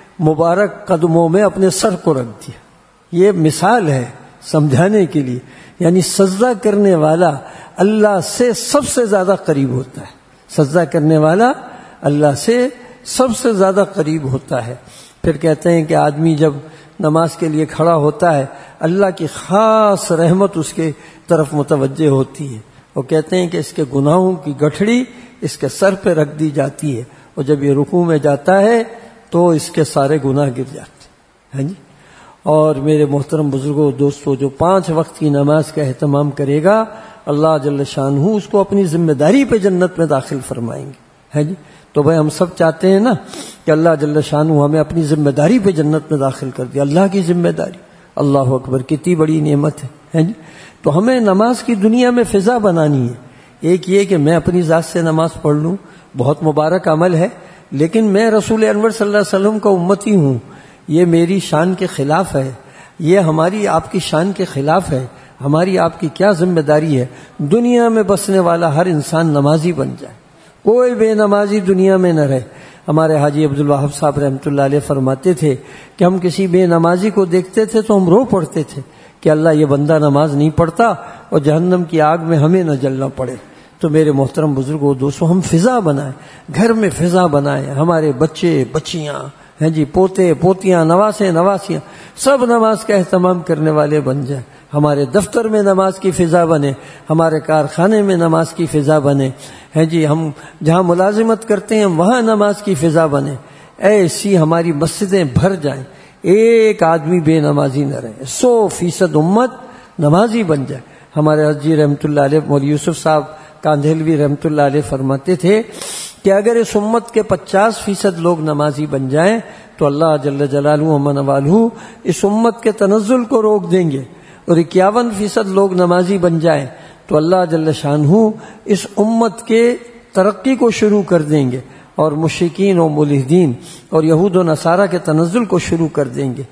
مبارک قدموں میں اپنے سر کو رکھ دیا. یہ مثال ہے سمجھانے کے لیے، یعنی سجدہ کرنے والا اللہ سے سب سے زیادہ قریب ہوتا ہے. سجدہ کرنے والا اللہ سے سب سے زیادہ قریب ہوتا ہے. پھر کہتے ہیں کہ آدمی جب نماز کے لیے کھڑا ہوتا ہے اللہ کی خاص رحمت اس کے طرف متوجہ ہوتی ہے، اور کہتے ہیں کہ اس کے گناہوں کی گٹھڑی اس کے سر پہ رکھ دی جاتی ہے، اور جب یہ رکوع میں جاتا ہے تو اس کے سارے گناہ گر جاتے ہیں. جی. اور میرے محترم بزرگوں دوستو، جو پانچ وقت کی نماز کا اہتمام کرے گا اللہ جل شانہ اس کو اپنی ذمہ داری پہ جنت میں داخل فرمائیں گے. ہے جی. تو بھائی ہم سب چاہتے ہیں نا کہ اللہ جل شانہ ہمیں اپنی ذمہ داری پہ جنت میں داخل کر دیا. اللہ کی ذمہ داری، اللہ اکبر، کتنی بڑی نعمت ہے. ہے جی. تو ہمیں نماز کی دنیا میں فضا بنانی ہے. ایک یہ کہ میں اپنی ذات سے نماز پڑھ لوں، بہت مبارک عمل ہے، لیکن میں رسول انور صلی اللہ علیہ وسلم کا امتی ہوں، یہ میری شان کے خلاف ہے، یہ ہماری آپ کی شان کے خلاف ہے. ہماری آپ کی کیا ذمہ داری ہے؟ دنیا میں بسنے والا ہر انسان نمازی بن جائے، کوئی بے نمازی دنیا میں نہ رہے. ہمارے حاجی عبدالوہاب صاحب رحمۃ اللہ علیہ فرماتے تھے کہ ہم کسی بے نمازی کو دیکھتے تھے تو ہم رو پڑتے تھے کہ اللہ یہ بندہ نماز نہیں پڑھتا اور جہنم کی آگ میں ہمیں نہ جلنا پڑے. تو میرے محترم بزرگوں دوستو، ہم فضا بنائیں، گھر میں فضا بنائیں، ہمارے بچے بچیاں ہیں جی، پوتے پوتیاں، نواسے نواسیاں، سب نماز کا اہتمام کرنے والے بن جائیں. ہمارے دفتر میں نماز کی فضا بنے، ہمارے کارخانے میں نماز کی فضا بنے، ہے جی، ہم جہاں ملازمت کرتے ہیں وہاں نماز کی فضا بنے. ایسی ہماری مسجدیں بھر جائیں، ایک آدمی بے نمازی نہ رہے، سو فیصد امت نمازی بن جائے. ہمارے حجی رحمۃ اللہ علیہ مولوی یوسف صاحب کاندھیلوی رحمۃ اللہ علیہ فرماتے تھے کہ اگر اس امت کے پچاس فیصد لوگ نمازی بن جائیں تو اللہ جل جلالہ و نوالہ اس امت کے تنزل کو روک دیں گے، اور اکیاون فیصد لوگ نمازی بن جائیں تو اللہ جل شانہ اس امت کے ترقی کو شروع کر دیں گے، اور مشرکین و ملحدین اور یہود و نصارہ کے تنزل کو شروع کر دیں گے.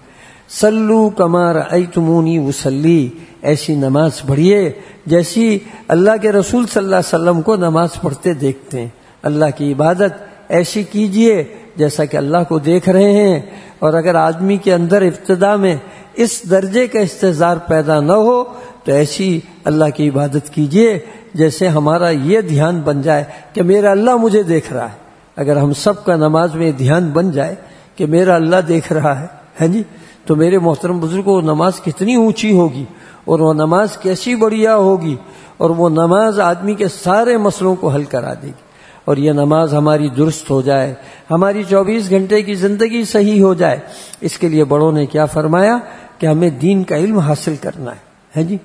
صلو کما رأیتمونی اصلی، ایسی نماز پڑھیے جیسی اللہ کے رسول صلی اللہ علیہ وسلم کو نماز پڑھتے دیکھتے ہیں. اللہ کی عبادت ایسی کیجئے جیسا کہ اللہ کو دیکھ رہے ہیں. اور اگر آدمی کے اندر ابتدا میں اس درجے کا استحضار پیدا نہ ہو تو ایسی اللہ کی عبادت کیجئے جیسے ہمارا یہ دھیان بن جائے کہ میرا اللہ مجھے دیکھ رہا ہے. اگر ہم سب کا نماز میں دھیان بن جائے کہ میرا اللہ دیکھ رہا ہے ہے جی، تو میرے محترم بزرگوں، نماز کتنی اونچی ہوگی، اور وہ نماز کیسی بڑھیا ہوگی، اور وہ نماز آدمی کے سارے مسئلوں کو حل کرا دے گی. اور یہ نماز ہماری درست ہو جائے، ہماری چوبیس گھنٹے کی زندگی صحیح ہو جائے. اس کے لیے بڑوں نے کیا فرمایا کہ ہمیں دین کا علم حاصل کرنا ہے. ہے جی،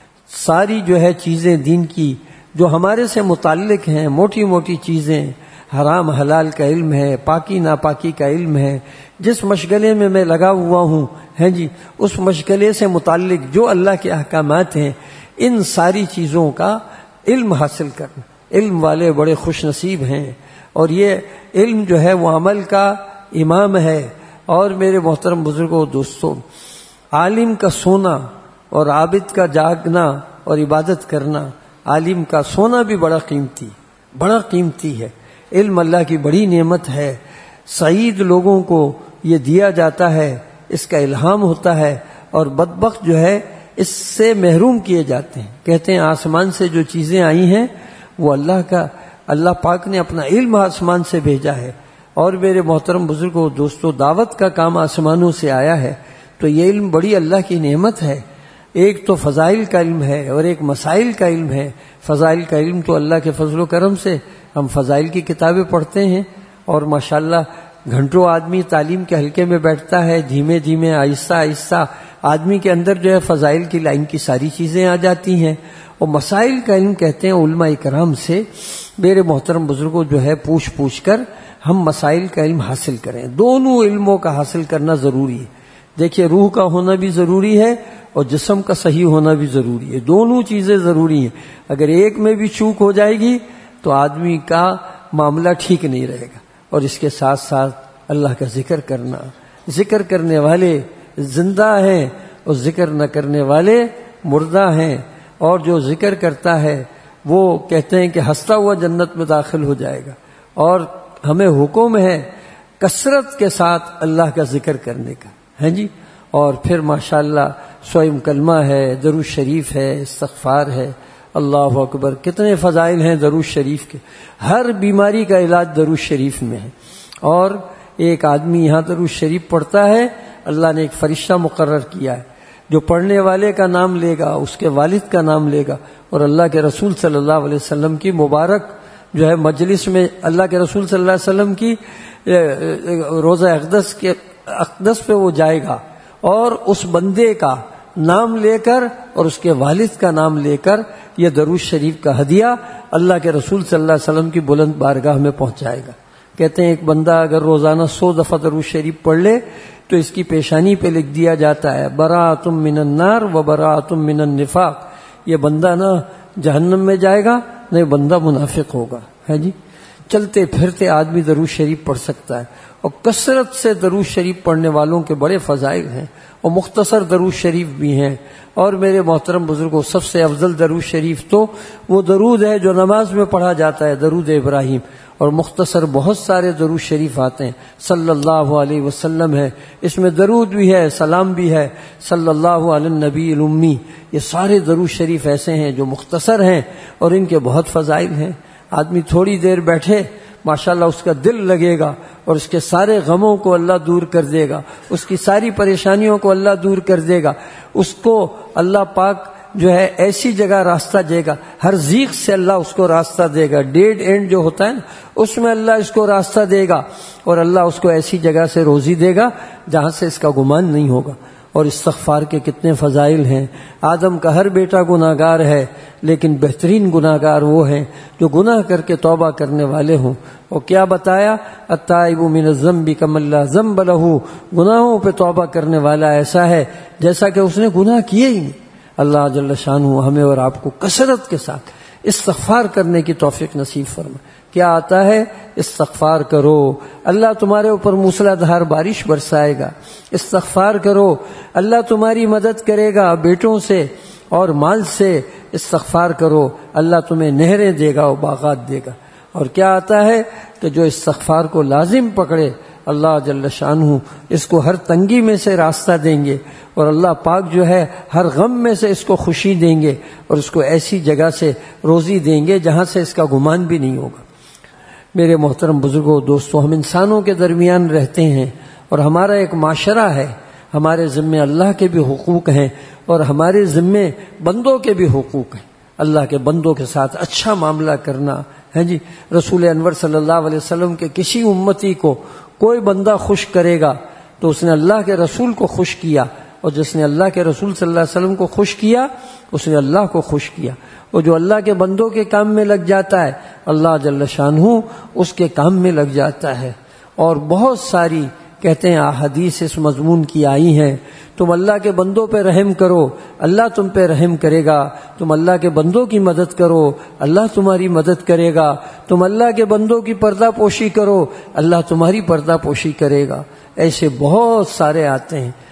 ساری جو ہے چیزیں دین کی جو ہمارے سے متعلق ہیں، موٹی موٹی چیزیں، حرام حلال کا علم ہے، پاکی ناپاکی کا علم ہے. جس مشغلے میں میں لگا ہوا ہوں ہے جی، اس مشغلے سے متعلق جو اللہ کے احکامات ہیں، ان ساری چیزوں کا علم حاصل کرنا. علم والے بڑے خوش نصیب ہیں، اور یہ علم جو ہے وہ عمل کا امام ہے. اور میرے محترم بزرگوں دوستوں، عالم کا سونا اور عابد کا جاگنا اور عبادت کرنا، عالم کا سونا بھی بڑا قیمتی بڑا قیمتی ہے۔ علم اللہ کی بڑی نعمت ہے، سعید لوگوں کو یہ دیا جاتا ہے، اس کا الہام ہوتا ہے، اور بدبخت جو ہے اس سے محروم کیے جاتے ہیں۔ کہتے ہیں آسمان سے جو چیزیں آئی ہیں وہ اللہ کا اللہ پاک نے اپنا علم آسمان سے بھیجا ہے۔ اور میرے محترم بزرگوں دوستو، دعوت کا کام آسمانوں سے آیا ہے، تو یہ علم بڑی اللہ کی نعمت ہے۔ ایک تو فضائل کا علم ہے اور ایک مسائل کا علم ہے۔ فضائل کا علم تو اللہ کے فضل و کرم سے ہم فضائل کی کتابیں پڑھتے ہیں، اور ماشاءاللہ گھنٹوں آدمی تعلیم کے حلقے میں بیٹھتا ہے، دھیمے دھیمے آہستہ آہستہ آدمی کے اندر جو ہے فضائل کی لائن کی ساری چیزیں آ جاتی ہیں۔ اور مسائل کا علم کہتے ہیں علماء کرام سے میرے محترم بزرگوں جو ہے پوچھ پوچھ کر ہم مسائل کا علم حاصل کریں۔ دونوں علموں کا حاصل کرنا ضروری ہے۔ دیکھیے روح کا ہونا بھی ضروری ہے اور جسم کا صحیح ہونا بھی ضروری ہے، دونوں چیزیں ضروری ہیں۔ اگر ایک میں بھی چوک ہو جائے گی تو آدمی کا معاملہ ٹھیک نہیں رہے گا۔ اور اس کے ساتھ ساتھ اللہ کا ذکر کرنا، ذکر کرنے والے زندہ ہیں اور ذکر نہ کرنے والے مردہ ہیں، اور جو ذکر کرتا ہے وہ کہتے ہیں کہ ہنستا ہوا جنت میں داخل ہو جائے گا۔ اور ہمیں حکم ہے کثرت کے ساتھ اللہ کا ذکر کرنے کا، ہے جی۔ اور پھر ماشاءاللہ سوئم کلمہ ہے، درود شریف ہے، استغفار ہے، اللہ اکبر، کتنے فضائل ہیں درود شریف کے۔ ہر بیماری کا علاج درود شریف میں ہے، اور ایک آدمی یہاں درود شریف پڑھتا ہے، اللہ نے ایک فرشتہ مقرر کیا ہے جو پڑھنے والے کا نام لے گا، اس کے والد کا نام لے گا، اور اللہ کے رسول صلی اللہ علیہ وسلم کی مبارک جو ہے مجلس میں اللہ کے رسول صلی اللہ علیہ وسلم کی روضہ اقدس کے اقدس پہ وہ جائے گا، اور اس بندے کا نام لے کر اور اس کے والد کا نام لے کر یہ درود شریف کا ہدیہ اللہ کے رسول صلی اللہ علیہ وسلم کی بلند بارگاہ میں پہنچائے گا۔ کہتے ہیں ایک بندہ اگر روزانہ سو دفعہ درود شریف پڑھ لے تو اس کی پیشانی پہ لکھ دیا جاتا ہے براءۃ من النار و براءۃ من النفاق، یہ بندہ نہ جہنم میں جائے گا نہ یہ بندہ منافق ہوگا، ہے جی۔ چلتے پھرتے آدمی درود شریف پڑھ سکتا ہے، اور کثرت سے درود شریف پڑھنے والوں کے بڑے فضائل ہیں، اور مختصر درود شریف بھی ہیں۔ اور میرے محترم بزرگوں سب سے افضل درود شریف تو وہ درود ہے جو نماز میں پڑھا جاتا ہے، درود ابراہیم، اور مختصر بہت سارے درود شریف آتے ہیں، صلی اللہ علیہ وسلم ہے، اس میں درود بھی ہے، سلام بھی ہے، صلی اللہ علی النبی الامی۔ یہ سارے درود شریف ایسے ہیں جو مختصر ہیں اور ان کے بہت فضائل ہیں۔ آدمی تھوڑی دیر بیٹھے ماشاءاللہ اس کا دل لگے گا، اور اس کے سارے غموں کو اللہ دور کر دے گا، اس کی ساری پریشانیوں کو اللہ دور کر دے گا، اس کو اللہ پاک جو ہے ایسی جگہ راستہ دے گا، ہر ضیق سے اللہ اس کو راستہ دے گا، ڈیڈ اینڈ جو ہوتا ہے نا اس میں اللہ اس کو راستہ دے گا، اور اللہ اس کو ایسی جگہ سے روزی دے گا جہاں سے اس کا گمان نہیں ہوگا۔ اور استغفار کے کتنے فضائل ہیں۔ آدم کا ہر بیٹا گناہ گار ہے، لیکن بہترین گناہ گار وہ ہیں جو گناہ کر کے توبہ کرنے والے ہوں۔ اور کیا بتایا، التائب من الذنب کمن لا ذنب لہ، گناہوں پہ توبہ کرنے والا ایسا ہے جیسا کہ اس نے گناہ کیے ہی نہیں۔ اللہ جل شانہ ہمیں اور آپ کو کثرت کے ساتھ استغفار کرنے کی توفیق نصیب فرمائے۔ کیا آتا ہے، استغفار کرو، اللہ تمہارے اوپر موسلا دھار بارش برسائے گا۔ استغفار کرو، اللہ تمہاری مدد کرے گا بیٹوں سے اور مال سے۔ استغفار کرو، اللہ تمہیں نہریں دے گا اور باغات دے گا۔ اور کیا آتا ہے کہ جو استغفار کو لازم پکڑے اللہ جل شانہ اس کو ہر تنگی میں سے راستہ دیں گے، اور اللہ پاک جو ہے ہر غم میں سے اس کو خوشی دیں گے، اور اس کو ایسی جگہ سے روزی دیں گے جہاں سے اس کا گمان بھی نہیں ہوگا۔ میرے محترم بزرگوں دوستو، ہم انسانوں کے درمیان رہتے ہیں، اور ہمارا ایک معاشرہ ہے، ہمارے ذمے اللہ کے بھی حقوق ہیں اور ہمارے ذمے بندوں کے بھی حقوق ہیں۔ اللہ کے بندوں کے ساتھ اچھا معاملہ کرنا ہے جی۔ رسول انور صلی اللہ علیہ وسلم کے کسی امتی کو کوئی بندہ خوش کرے گا تو اس نے اللہ کے رسول کو خوش کیا، اور جس نے اللہ کے رسول صلی اللہ علیہ وسلم کو خوش کیا اس نے اللہ کو خوش کیا۔ اور جو اللہ کے بندوں کے کام میں لگ جاتا ہے اللہ جل شانہ اس کے کام میں لگ جاتا ہے۔ اور بہت ساری کہتے ہیں احادیث اس مضمون کی آئی ہیں، تم اللہ کے بندوں پہ رحم کرو اللہ تم پہ رحم کرے گا، تم اللہ کے بندوں کی مدد کرو اللہ تمہاری مدد کرے گا، تم اللہ کے بندوں کی پردہ پوشی کرو اللہ تمہاری پردہ پوشی کرے گا۔ ایسے بہت سارے آتے ہیں۔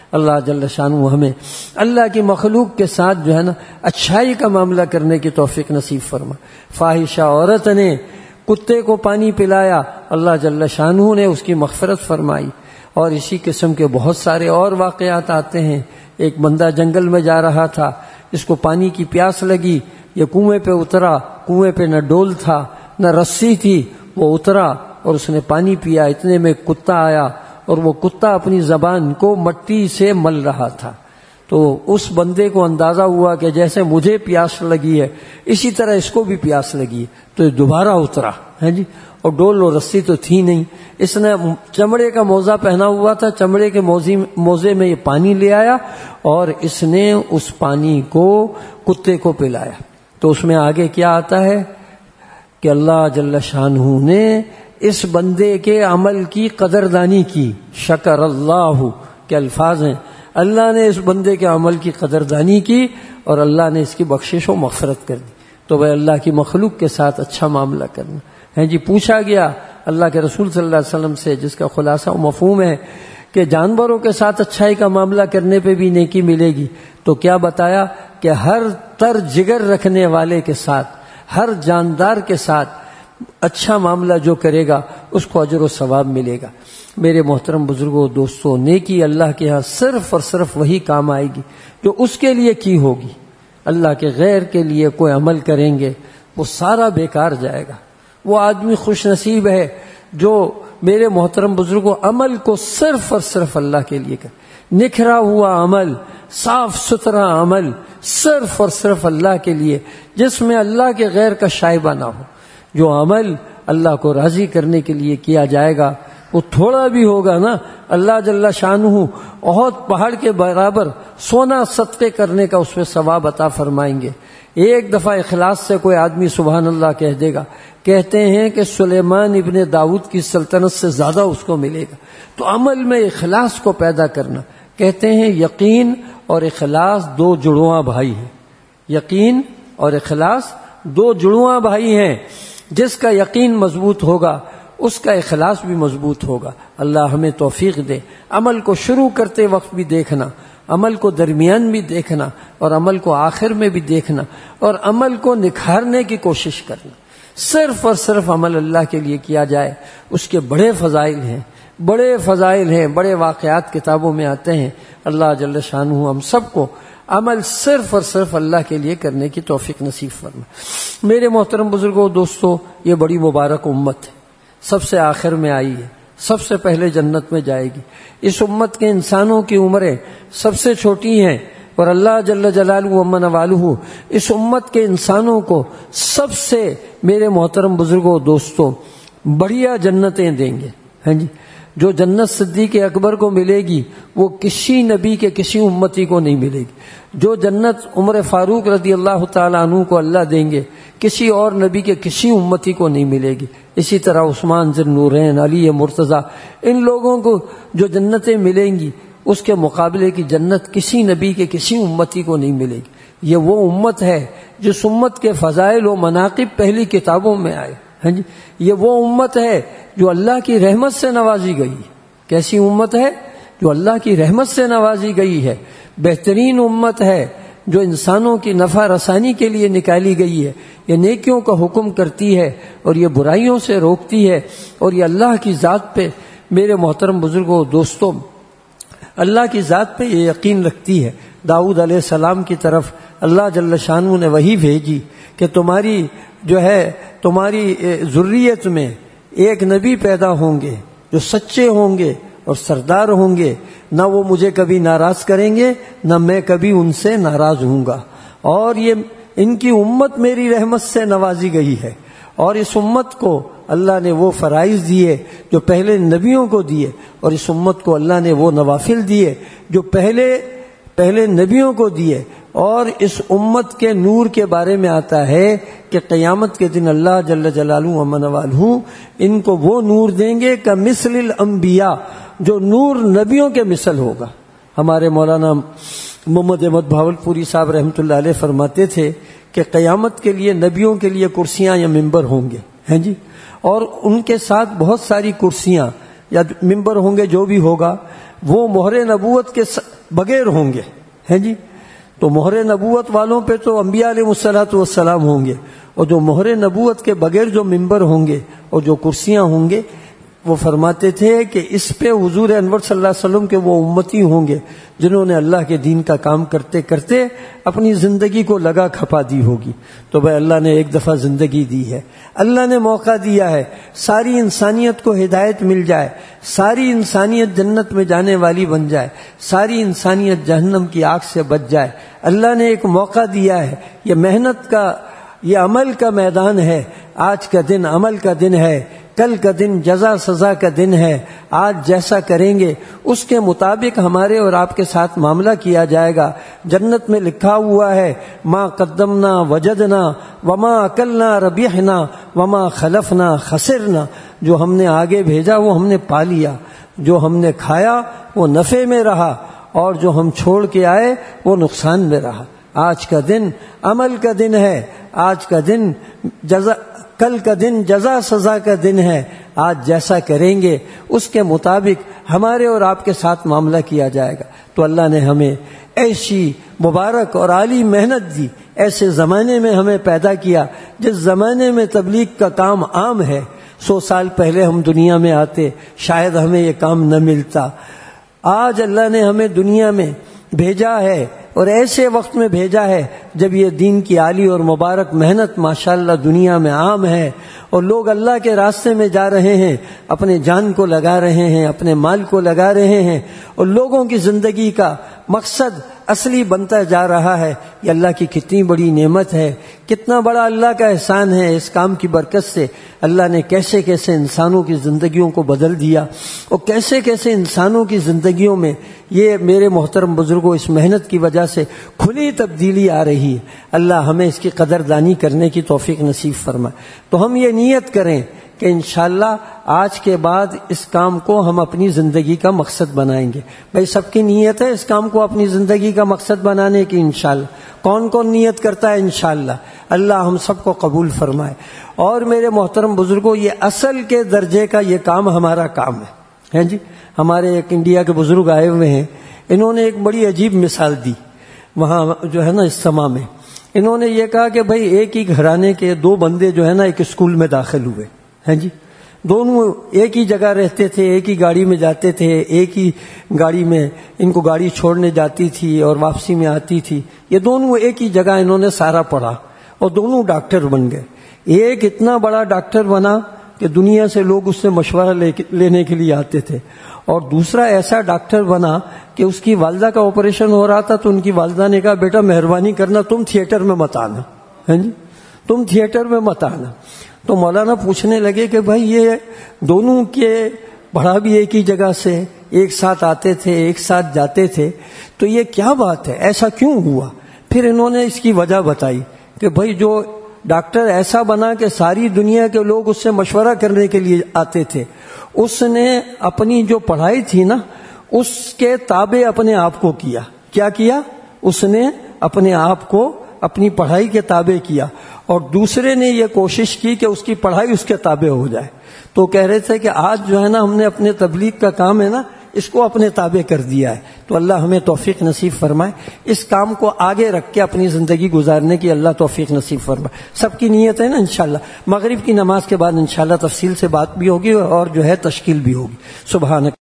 اللہ جل شانہ ہمیں اللہ کی مخلوق کے ساتھ جو ہے نا اچھائی کا معاملہ کرنے کی توفیق نصیب فرما. فاحشہ عورت نے کتے کو پانی پلایا، اللہ جل شانہ نے اس کی مغفرت فرمائی. اور اسی قسم کے بہت سارے اور واقعات آتے ہیں. ایک بندہ جنگل میں جا رہا تھا، اس کو پانی کی پیاس لگی، یہ کنویں پہ اترا، کنویں پہ نہ ڈول تھا نہ رسی تھی، وہ اترا اور اس نے پانی پیا. اتنے میں کتا آیا اور وہ کتا اپنی زبان کو مٹی سے مل رہا تھا. تو اس بندے کو اندازہ ہوا کہ جیسے مجھے پیاس لگی ہے اسی طرح اس کو بھی پیاس لگی ہے. تو یہ دوبارہ اترا ہے جی، اور ڈول اور رسی تو تھی نہیں. اس نے چمڑے کا موزہ پہنا ہوا تھا، چمڑے کے موزے میں یہ پانی لے آیا اور اس نے اس پانی کو کتے کو پلایا. تو اس میں آگے کیا آتا ہے کہ اللہ جل شانہ نے اس بندے کے عمل کی قدردانی کی. شکر اللہ کے الفاظ ہیں، اللہ نے اس بندے کے عمل کی قدردانی کی اور اللہ نے اس کی بخشش و مغفرت کر دی. تو وہ اللہ کی مخلوق کے ساتھ اچھا معاملہ کرنا ہے جی. پوچھا گیا اللہ کے رسول صلی اللہ علیہ وسلم سے، جس کا خلاصہ و مفہوم ہے کہ جانوروں کے ساتھ اچھائی کا معاملہ کرنے پہ بھی نیکی ملے گی. تو کیا بتایا کہ ہر تر جگر رکھنے والے کے ساتھ، ہر جاندار کے ساتھ اچھا معاملہ جو کرے گا اس کو اجر و ثواب ملے گا. میرے محترم بزرگوں دوستوں، نیکی اللہ کے ہاں صرف اور صرف وہی کام آئے گی جو اس کے لیے کی ہوگی. اللہ کے غیر کے لیے کوئی عمل کریں گے وہ سارا بیکار جائے گا. وہ آدمی خوش نصیب ہے جو میرے محترم بزرگوں عمل کو صرف اور صرف اللہ کے لیے کرے. نکھرا ہوا عمل، صاف ستھرا عمل صرف اور صرف اللہ کے لیے، جس میں اللہ کے غیر کا شائبہ نہ ہو. جو عمل اللہ کو راضی کرنے کے لیے کیا جائے گا وہ تھوڑا بھی ہوگا نا، اللہ جل شانہ احد پہاڑ کے برابر سونا صدقے کرنے کا اس میں ثواب عطا فرمائیں گے. ایک دفعہ اخلاص سے کوئی آدمی سبحان اللہ کہہ دے گا، کہتے ہیں کہ سلیمان ابن داؤد کی سلطنت سے زیادہ اس کو ملے گا. تو عمل میں اخلاص کو پیدا کرنا، کہتے ہیں یقین اور اخلاص دو جڑواں بھائی ہیں. یقین اور اخلاص دو جڑواں بھائی ہیں. جس کا یقین مضبوط ہوگا اس کا اخلاص بھی مضبوط ہوگا. اللہ ہمیں توفیق دے. عمل کو شروع کرتے وقت بھی دیکھنا، عمل کو درمیان بھی دیکھنا، اور عمل کو آخر میں بھی دیکھنا، اور عمل کو نکھارنے کی کوشش کرنا. صرف اور صرف عمل اللہ کے لیے کیا جائے، اس کے بڑے فضائل ہیں، بڑے فضائل ہیں، بڑے واقعات کتابوں میں آتے ہیں. اللہ جل شانہ ہم سب کو عمل صرف اور صرف اللہ کے لیے کرنے کی توفیق نصیب فرمائے. میرے محترم بزرگوں دوستوں، یہ بڑی مبارک امت ہے، سب سے آخر میں آئی ہے، سب سے پہلے جنت میں جائے گی. اس امت کے انسانوں کی عمریں سب سے چھوٹی ہیں، اور اللہ جل جلالہ و عز والہ اس امت کے انسانوں کو سب سے میرے محترم بزرگوں دوستوں بڑھیا جنتیں دیں گے. ہاں جی، جو جنت صدیق اکبر کو ملے گی وہ کسی نبی کے کسی امتی کو نہیں ملے گی. جو جنت عمر فاروق رضی اللہ تعالیٰ عنہ کو اللہ دیں گے کسی اور نبی کے کسی امتی کو نہیں ملے گی. اسی طرح عثمان ذی النورین، علی مرتضیٰ، ان لوگوں کو جو جنتیں ملیں گی اس کے مقابلے کی جنت کسی نبی کے کسی امتی کو نہیں ملے گی. یہ وہ امت ہے جس امت کے فضائل و مناقب پہلی کتابوں میں آئے. ہاں جی، یہ وہ امت ہے جو اللہ کی رحمت سے نوازی گئی. کیسی امت ہے؟ جو اللہ کی رحمت سے نوازی گئی ہے. بہترین امت ہے جو انسانوں کی نفع رسانی کے لیے نکالی گئی ہے. یہ نیکیوں کا حکم کرتی ہے اور یہ برائیوں سے روکتی ہے، اور یہ اللہ کی ذات پہ میرے محترم بزرگوں دوستوں اللہ کی ذات پہ یہ یقین رکھتی ہے. داؤد علیہ السلام کی طرف اللہ جل شانہ نے وحی بھیجی کہ تمہاری جو ہے تمہاری ذریت میں ایک نبی پیدا ہوں گے جو سچے ہوں گے اور سردار ہوں گے، نہ وہ مجھے کبھی ناراض کریں گے نہ میں کبھی ان سے ناراض ہوں گا. اور یہ ان کی امت میری رحمت سے نوازی گئی ہے، اور اس امت کو اللہ نے وہ فرائض دیے جو پہلے نبیوں کو دیے، اور اس امت کو اللہ نے وہ نوافل دیے جو پہلے پہلے نبیوں کو دیے. اور اس امت کے نور کے بارے میں آتا ہے کہ قیامت کے دن اللہ جل جلالہ و عز والہ ان کو وہ نور دیں گے کہ مثل الانبیاء، جو نور نبیوں کے مثل ہوگا. ہمارے مولانا محمد احمد بھاولپوری صاحب رحمۃ اللہ علیہ فرماتے تھے کہ قیامت کے لیے نبیوں کے لیے کرسیاں یا ممبر ہوں گے. ہیں جی، اور ان کے ساتھ بہت ساری کرسیاں یا ممبر ہوں گے، جو بھی ہوگا وہ مہر نبوت کے بغیر ہوں گے، ہیں جی. تو مہر نبوت والوں پہ تو انبیاء علیہ الصلوۃ والسلام ہوں گے، اور جو مہر نبوت کے بغیر جو ممبر ہوں گے اور جو کرسیاں ہوں گے، وہ فرماتے تھے کہ اس پہ حضور انور صلی اللہ علیہ وسلم کے وہ امتی ہوں گے جنہوں نے اللہ کے دین کا کام کرتے کرتے اپنی زندگی کو لگا کھپا دی ہوگی. تو بھائی اللہ نے ایک دفعہ زندگی دی ہے، اللہ نے موقع دیا ہے، ساری انسانیت کو ہدایت مل جائے، ساری انسانیت جنت میں جانے والی بن جائے، ساری انسانیت جہنم کی آگ سے بچ جائے. اللہ نے ایک موقع دیا ہے. یہ محنت کا، یہ عمل کا میدان ہے. آج کا دن عمل کا دن ہے، کل کا دن جزا سزا کا دن ہے. آج جیسا کریں گے اس کے مطابق ہمارے اور آپ کے ساتھ معاملہ کیا جائے گا. جنت میں لکھا ہوا ہے ما قدمنا وجدنا وما اکلنا ربحنا وما خلفنا خسرنا. جو ہم نے آگے بھیجا وہ ہم نے پا لیا، جو ہم نے کھایا وہ نفع میں رہا، اور جو ہم چھوڑ کے آئے وہ نقصان میں رہا. آج کا دن عمل کا دن ہے، آج کا دن جزا، کل کا دن جزا سزا کا دن ہے. آج جیسا کریں گے اس کے مطابق ہمارے اور آپ کے ساتھ معاملہ کیا جائے گا. تو اللہ نے ہمیں ایسی مبارک اور عالی محنت دی، ایسے زمانے میں ہمیں پیدا کیا جس زمانے میں تبلیغ کا کام عام ہے. سو سال پہلے ہم دنیا میں آتے شاید ہمیں یہ کام نہ ملتا. آج اللہ نے ہمیں دنیا میں بھیجا ہے اور ایسے وقت میں بھیجا ہے جب یہ دین کی عالی اور مبارک محنت ماشاءاللہ دنیا میں عام ہے، اور لوگ اللہ کے راستے میں جا رہے ہیں، اپنے جان کو لگا رہے ہیں، اپنے مال کو لگا رہے ہیں، اور لوگوں کی زندگی کا مقصد اصلی بنتا جا رہا ہے. یہ اللہ کی کتنی بڑی نعمت ہے، کتنا بڑا اللہ کا احسان ہے. اس کام کی برکت سے اللہ نے کیسے کیسے انسانوں کی زندگیوں کو بدل دیا، اور کیسے کیسے انسانوں کی زندگیوں میں یہ میرے محترم بزرگوں اس محنت کی وجہ سے کھلی تبدیلی آ رہی ہے. اللہ ہمیں اس کی قدردانی کرنے کی توفیق نصیب فرمائے. تو ہم یہ نیت کریں کہ انشاءاللہ آج کے بعد اس کام کو ہم اپنی زندگی کا مقصد بنائیں گے. بھائی سب کی نیت ہے اس کام کو اپنی زندگی کا مقصد بنانے کی. انشاءاللہ کون کون نیت کرتا ہے؟ انشاءاللہ اللہ ہم سب کو قبول فرمائے. اور میرے محترم بزرگوں، یہ اصل کے درجے کا یہ کام ہمارا کام ہے، ہیں جی. ہمارے ایک انڈیا کے بزرگ آئے ہوئے ہیں، انہوں نے ایک بڑی عجیب مثال دی وہاں جو ہے نا اجتماع میں. انہوں نے یہ کہا کہ بھائی ایک ہی گھرانے کے دو بندے جو ہے نا ایک اسکول میں داخل ہوئے ہیں جی. دونوں ایک ہی جگہ رہتے تھے، ایک ہی گاڑی میں جاتے تھے، ایک ہی گاڑی میں ان کو گاڑی چھوڑنے جاتی تھی اور واپسی میں آتی تھی. یہ دونوں ایک ہی جگہ انہوں نے سارا پڑھا اور دونوں ڈاکٹر بن گئے. ایک اتنا بڑا ڈاکٹر بنا کہ دنیا سے لوگ اس سے مشورہ لینے کے لیے آتے تھے، اور دوسرا ایسا ڈاکٹر بنا کہ اس کی والدہ کا آپریشن ہو رہا تھا تو ان کی والدہ نے کہا بیٹا مہربانی کرنا تم تھیٹر میں مت آنا، ہیں جی تم تھیٹر میں مت آنا. تو مولانا پوچھنے لگے کہ بھائی یہ دونوں کے پڑھا بھی ایک ہی جگہ سے، ایک ساتھ آتے تھے، ایک ساتھ جاتے تھے، تو یہ کیا بات ہے، ایسا کیوں ہوا؟ پھر انہوں نے اس کی وجہ بتائی کہ بھائی جو ڈاکٹر ایسا بنا کہ ساری دنیا کے لوگ اس سے مشورہ کرنے کے لیے آتے تھے، اس نے اپنی جو پڑھائی تھی نا اس کے تابع اپنے آپ کو کیا. کیا کیا؟ اس نے اپنے آپ کو اپنی پڑھائی کے تابع کیا، اور دوسرے نے یہ کوشش کی کہ اس کی پڑھائی اس کے تابع ہو جائے. تو کہہ رہے تھے کہ آج جو ہے نا ہم نے اپنے تبلیغ کا کام ہے نا اس کو اپنے تابع کر دیا ہے. تو اللہ ہمیں توفیق نصیب فرمائے اس کام کو آگے رکھ کے اپنی زندگی گزارنے کی. اللہ توفیق نصیب فرمائے. سب کی نیت ہے نا انشاءاللہ. مغرب کی نماز کے بعد انشاءاللہ تفصیل سے بات بھی ہوگی اور جو ہے تشکیل بھی ہوگی. سبحانک